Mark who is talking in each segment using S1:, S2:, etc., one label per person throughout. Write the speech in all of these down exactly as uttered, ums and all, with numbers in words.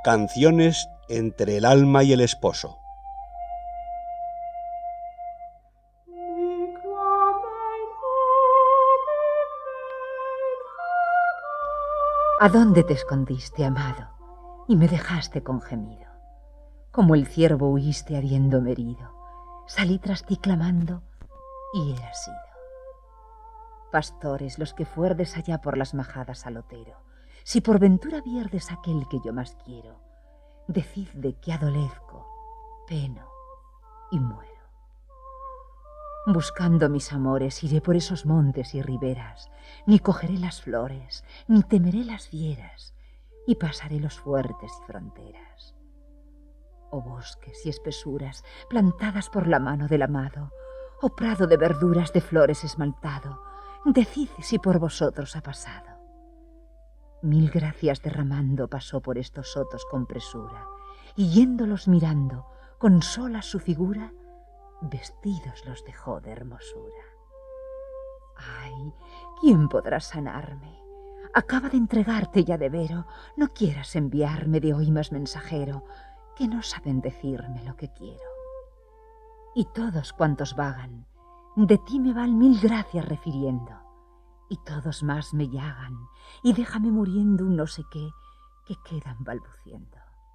S1: Canciones entre el alma y el esposo.
S2: ¿A dónde te escondiste, amado, y me dejaste con gemido? Como el ciervo huiste habiéndome herido, salí tras ti clamando, y eras ido. Pastores, los que fuerdes allá por las majadas al otero, si por ventura vierdes aquel que yo más quiero, decidde que adolezco, peno y muero. Buscando mis amores iré por esos montes y riberas, ni cogeré las flores, ni temeré las fieras, y pasaré los fuertes y fronteras. Oh bosques y espesuras, plantadas por la mano del amado, oh prado de verduras de flores esmaltado, decid si por vosotros ha pasado. Mil gracias derramando pasó por estos sotos con presura, y yéndolos mirando, con sola su figura, vestidos los dejó de hermosura. Ay, ¿quién podrá sanarme? Acaba de entregarte ya de vero, no quieras enviarme de hoy más mensajero, que no saben decirme lo que quiero. Y todos cuantos vagan, de ti me van mil gracias refiriendo, y todos más me llagan, y déjame muriendo un no sé qué, que quedan balbuciendo.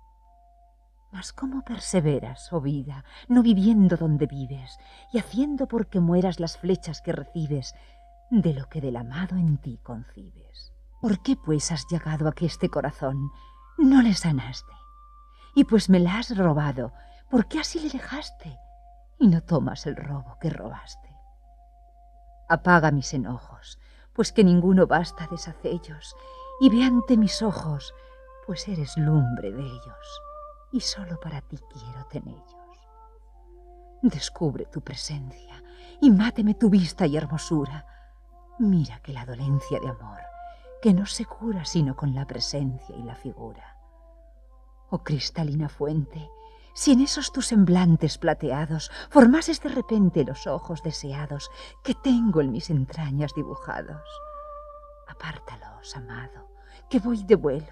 S2: Mas ¿cómo perseveras, oh vida, no viviendo donde vives, y haciendo porque mueras las flechas que recibes de lo que del amado en ti concibes? ¿Por qué pues has llegado a que este corazón no le sanaste? Y pues me la has robado, ¿por qué así le dejaste? Y no tomas el robo que robaste. Apaga mis enojos, pues que ninguno basta a deshacellos, y ve ante mis ojos, pues eres lumbre de ellos, y solo para ti quiero tenellos. Descubre tu presencia, y máteme tu vista y hermosura. Mira que la dolencia de amor, que no se cura sino con la presencia y la figura. Oh cristalina fuente, si en esos tus semblantes plateados formases de repente los ojos deseados que tengo en mis entrañas dibujados, apártalos, amado, que voy de vuelo.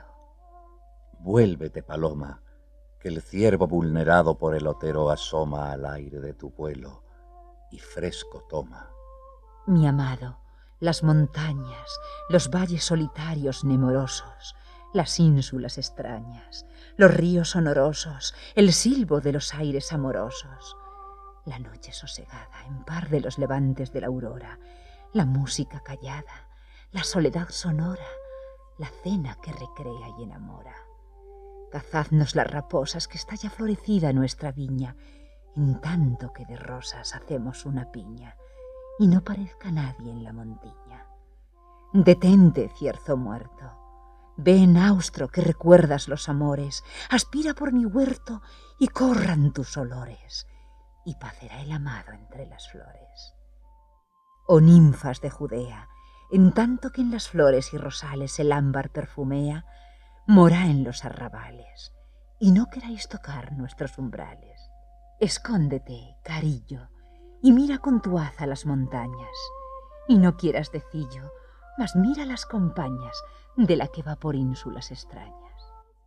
S3: Vuélvete, paloma, que el ciervo vulnerado por el otero asoma al aire de tu vuelo y fresco toma.
S2: Mi amado, las montañas, los valles solitarios nemorosos, las ínsulas extrañas, los ríos sonorosos, el silbo de los aires amorosos, la noche sosegada en par de los levantes de la aurora, la música callada, la soledad sonora, la cena que recrea y enamora. Cazadnos las raposas que está ya florecida nuestra viña, en tanto que de rosas hacemos una piña, y no parezca nadie en la montiña. Detente, cierzo muerto. Ven, austro, que recuerdas los amores, aspira por mi huerto y corran tus olores, y pacerá el amado entre las flores. Oh ninfas de Judea, en tanto que en las flores y rosales el ámbar perfumea, morá en los arrabales, y no queráis tocar nuestros umbrales. Escóndete, carillo, y mira con tu haza las montañas, y no quieras decillo, mas mira las compañas de la que va por ínsulas extrañas.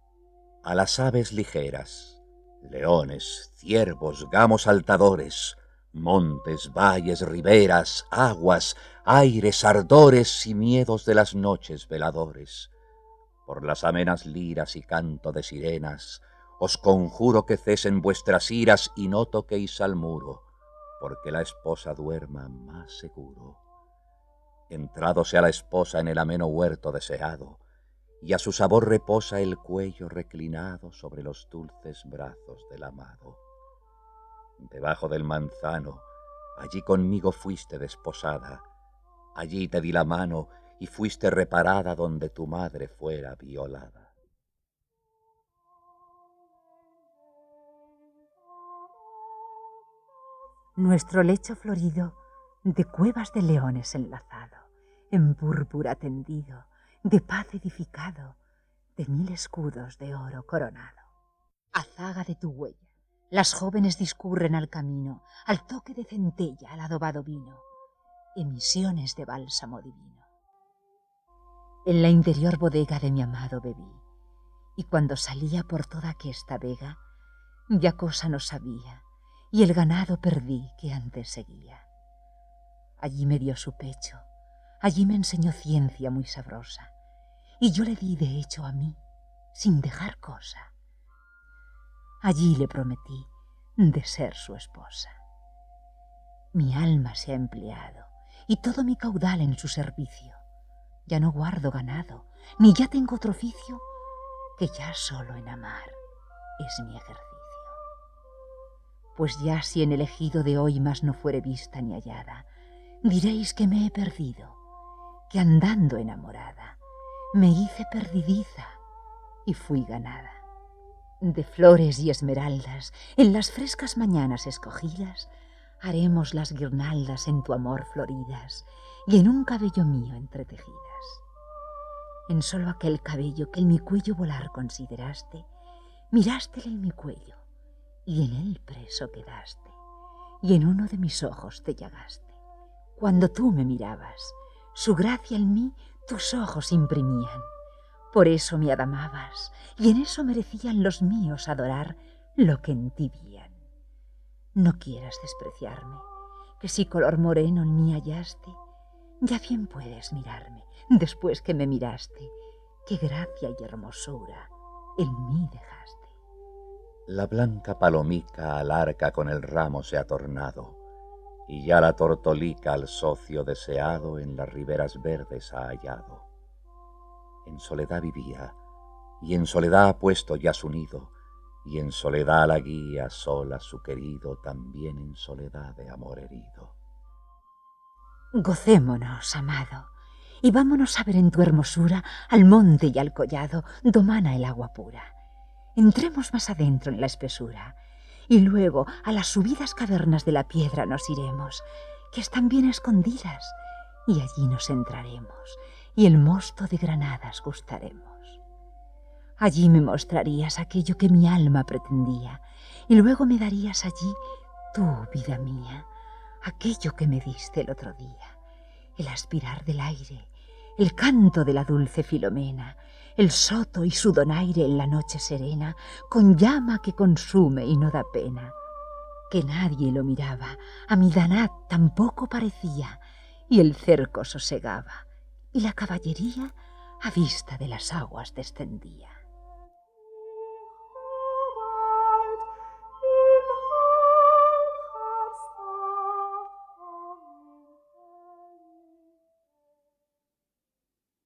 S3: A las aves ligeras, leones, ciervos, gamos saltadores, montes, valles, riberas, aguas, aires, ardores y miedos de las noches veladores, por las amenas liras y canto de sirenas, os conjuro que cesen vuestras iras y no toquéis al muro, porque la esposa duerma más seguro. Entrado sea la esposa en el ameno huerto deseado, y a su sabor reposa el cuello reclinado sobre los dulces brazos del amado. Debajo del manzano, allí conmigo fuiste desposada, allí te di la mano y fuiste reparada donde tu madre fuera violada.
S2: Nuestro lecho florido, de cuevas de leones enlazado, en púrpura tendido, de paz edificado, de mil escudos de oro coronado. Azaga de tu huella, las jóvenes discurren al camino, al toque de centella, al adobado vino, emisiones de bálsamo divino. En la interior bodega de mi amado bebí, y cuando salía por toda aquesta vega, ya cosa no sabía, y el ganado perdí que antes seguía. Allí me dio su pecho, allí me enseñó ciencia muy sabrosa, y yo le di de hecho a mí, sin dejar cosa. Allí le prometí de ser su esposa. Mi alma se ha empleado, y todo mi caudal en su servicio. Ya no guardo ganado, ni ya tengo otro oficio, que ya solo en amar es mi ejercicio. Pues ya si en el ejido de hoy más no fuere vista ni hallada, diréis que me he perdido, que andando enamorada me hice perdidiza y fui ganada. De flores y esmeraldas, en las frescas mañanas escogidas, haremos las guirnaldas en tu amor floridas y en un cabello mío entretejidas. En solo aquel cabello que en mi cuello volar consideraste, mirástele en mi cuello y en él preso quedaste, y en uno de mis ojos te llagaste. Cuando tú me mirabas, su gracia en mí tus ojos imprimían. Por eso me adamabas, y en eso merecían los míos adorar lo que en ti vían. No quieras despreciarme, que si color moreno en mí hallaste, ya bien puedes mirarme, después que me miraste, qué gracia y hermosura en mí dejaste.
S3: La blanca palomica al arca con el ramo se ha tornado, y ya la tortolica al socio deseado en las riberas verdes ha hallado. En soledad vivía, y en soledad ha puesto ya su nido, y en soledad la guía sola su querido, también en soledad de amor herido.
S2: Gocémonos, amado, y vámonos a ver en tu hermosura al monte y al collado, do mana el agua pura. Entremos más adentro en la espesura, y luego a las subidas cavernas de la piedra nos iremos, que están bien escondidas, y allí nos entraremos, y el mosto de granadas gustaremos. Allí me mostrarías aquello que mi alma pretendía, y luego me darías allí tú, vida mía, aquello que me diste el otro día, el aspirar del aire, el canto de la dulce Filomena, el soto y su donaire en la noche serena, con llama que consume y no da pena. Que nadie lo miraba, a mi Danat tampoco parecía, y el cerco sosegaba, y la caballería a vista de las aguas descendía.